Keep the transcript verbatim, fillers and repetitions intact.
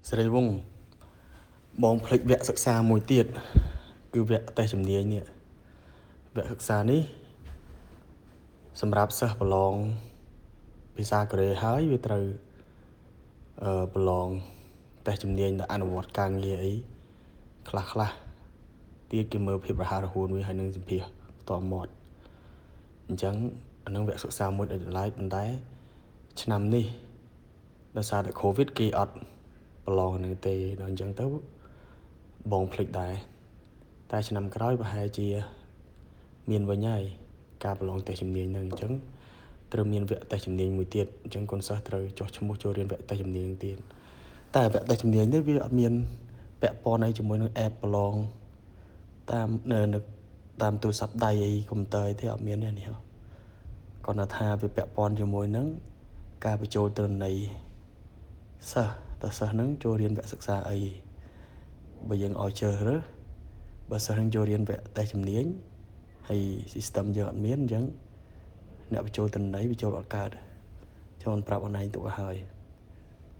សេរីវង្សបងភ្លេចវគ្គសិក្សាមួយទៀតគឺវគ្គតេស្តជំនាញនេះវគ្គសិក្សានេះសម្រាប់សិស្សប្រឡងភាសាកូរ៉េហើយវាត្រូវអឺប្រឡងតេស្តជំនាញដល់អនុវត្តការងារអីខ្លះខ្លះទៀតគេមើលភាពរហ័សរហួនវាហើយនឹងសម្ភាសផ្ទាល់មាត់អញ្ចឹងអានឹងវគ្គសិក្សាមួយដែលតម្លៃប៉ុន្តែឆ្នាំនេះដោយសារតែ COVID គេអត់ប្រឡងនឹងទេដល់អញ្ចឹងទៅបងភ្លេចដែរតែឆ្នាំក្រោយប្រហែលជាមានវិញហើយការប្រឡងតេស្តជំនាញហ្នឹងអញ្ចឹងត្រូវមានវគ្គតេស្តជំនាញមួយទៀតអញ្ចឹងកូនសិស្សត្រូវចុះឈ្មោះចូលរៀនវគ្គតេស្តជំនាញទៀតតែវគ្គតេស្តជំនាញនេះវាអត់មានពាក់ព័ន្ធអីជាមួយនឹង app ប្រឡងតាមនៅតាមទូរស័ព្ទដៃអីកុំព្យូទ័រអីទេអត់មានទេនេះគាត់ថាវាពាក់ព័ន្ធជាមួយនឹងការបញ្ចូលទិន្នន័យសិស្សតើសិស្សហ្នឹងចូលរៀនវគ្គសិក្សាអីបើយើងឲ្យជ្រើសរើសបើសិស្សនឹងចូលរៀនវគ្គតេស្តជំនាញហើយ system យើងអត់មានអញ្ចឹងអ្នកបញ្ចូលទិន្នន័យបញ្ចូលអត់កើតចូលប្រាប់អនឡាញទុកឲ្យហើយ